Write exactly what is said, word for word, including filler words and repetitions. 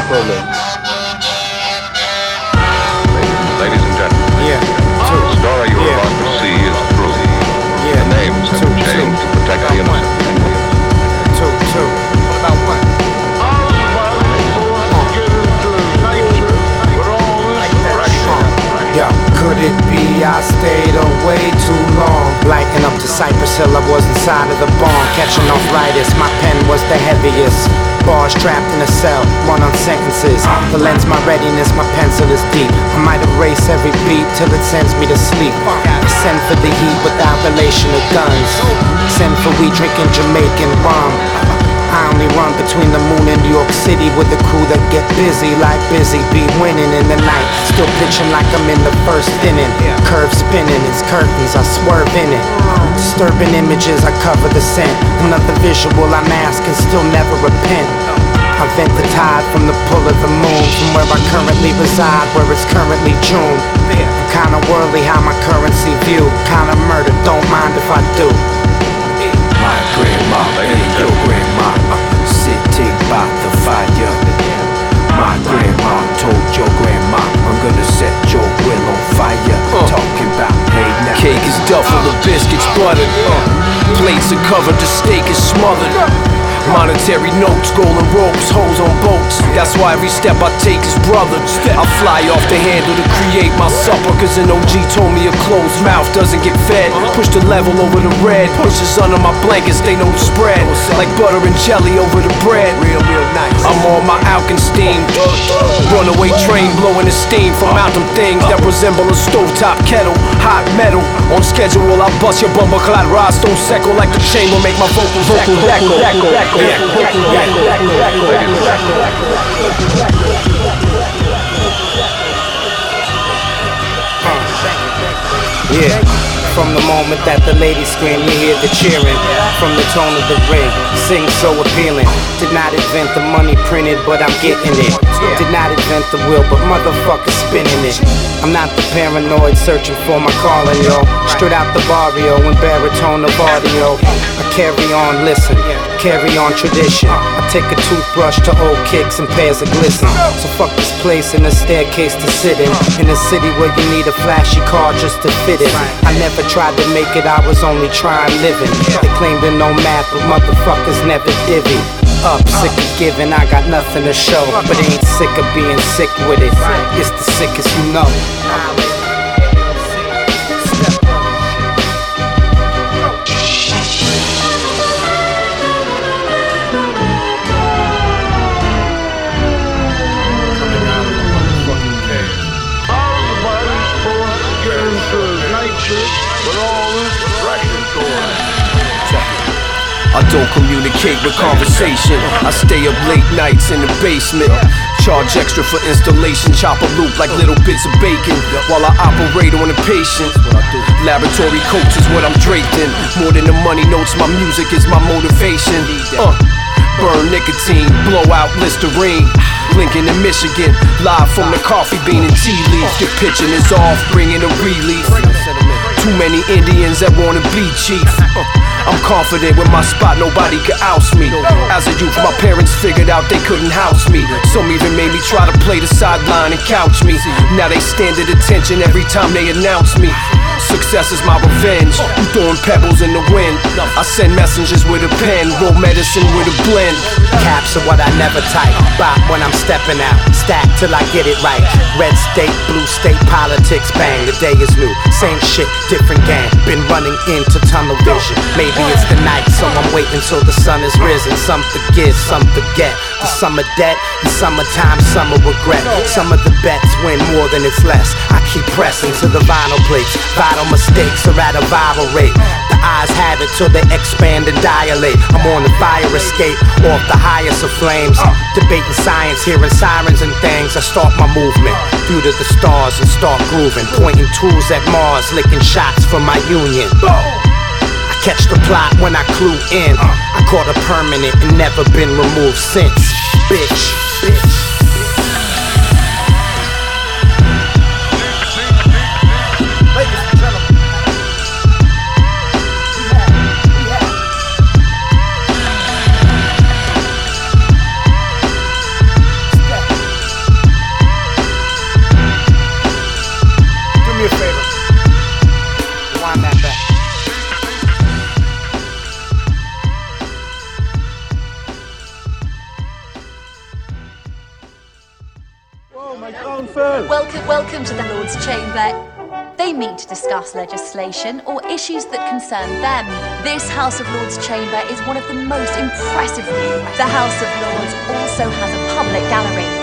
problem. Ladies and gentlemen, yeah. the story you are yeah. about to see is true. Yeah. The names have two, been changed two. to protect the innocent. Two, two. What about what? Yo, could it be I stayed away too long? Lighting up to Cypress Hill, I was inside of the barn. Catching arthritis, my pen was the heaviest. Bars trapped in a cell, run on sentences. The lens, my readiness, my pencil is deep. I might erase every beat till it sends me to sleep. Send for the heat without relation to guns. Send for we drinking Jamaican rum. I only run between the moon and New York City with the crew that get busy like Busy Bee, winning in the night. Still pitching like I'm in the first inning. Curve spinning, it's curtains, I swerve in it. Disturbing images, I cover the scent. Another visual I mask and still never repent. I vent the tide from the pull of the moon, from where I currently reside, where it's currently June. I'm kinda worldly how my currency view. Kinda murder, don't mind if I do. My grandma and your grandma sitting by the fire. My grandma told your grandma I'm gonna set your will on fire. uh. Talking about hey now. Cake is duffel, the biscuits buttered. uh. Plates are covered, the steak is smothered. Monetary notes, golden ropes, hoes on boats. That's why every step I take is brother. I fly off the handle to create my supper, cause an O G told me a closed mouth doesn't get fed. Push the level over the red, pushes under my blankets, they know the spread. Like butter and jelly over the bread. Real, real nice. I'm on my Alkenstein. Runaway train blowing the steam from out them things that resemble a stovetop kettle. Hot metal, on schedule I bust your bumper clad rods. Don't seckle like the chamber, make my vocals echo, echo, echo, echo. Yeah. Yeah. From the moment that the ladies scream, you hear the cheering. From the tone of the ring, sing so appealing. Did not invent the money printed, but I'm getting it. Did not invent the wheel, but motherfuckers spinning it. I'm not the paranoid searching for my calling, yo. Straight out the barrio and baritone of audio. I carry on, listen, carry on tradition. I take a toothbrush to old kicks and pairs of glisten. So fuck this place and a staircase to sit in. In a city where you need a flashy car just to fit it. I never tried to make it, I was only trying living. They claim to know math, but motherfuckers never divvy up. Sick of giving, I got nothing to show, but ain't sick of being sick with it. It's the sickest you know. I don't communicate with conversation. I stay up late nights in the basement. Charge extra for installation. Chop a loop like little bits of bacon while I operate on the patient. Laboratory coats is what I'm draped in. More than the money notes, my music is my motivation. Uh, burn nicotine, blow out Listerine. Lincoln in Michigan, live from the coffee bean and tea leaf. Your pitching is off, bringing a relief. Too many Indians that wanna be chief. uh, I'm confident with my spot, nobody could oust me. As a youth, my parents figured out they couldn't house me. Some even made me try to play the sideline and couch me. Now they stand at attention every time they announce me. Success is my revenge. I'm throwing pebbles in the wind. I send messengers with a pen, roll medicine with a blend. Caps are what I never type. Bop when I'm stepping out. Stack till I get it right. Red state, blue state politics, bang. The day is new. Same shit, different game. Been running into tunnel vision. Maybe it's the night, so I'm waiting till the sun is risen. Some forgive, some forget. The summer debt, the summertime, summer regret. Some of the bets win more than it's less. I keep pressing to the vinyl plates. Vital mistakes are at a viral rate. The eyes have it till they expand and dilate. I'm on the fire escape, off the highest of flames. Debating science, hearing sirens and things. I start my movement, view to the stars and start grooving. Pointing tools at Mars, licking shots from my union. I catch the plot when I clue in. I caught a permanent and never been removed since. Bitch, bitch. Welcome, welcome to the Lord's Chamber. They meet to discuss legislation or issues that concern them. This House of Lords chamber is one of the most impressive. The House of Lords also has a public gallery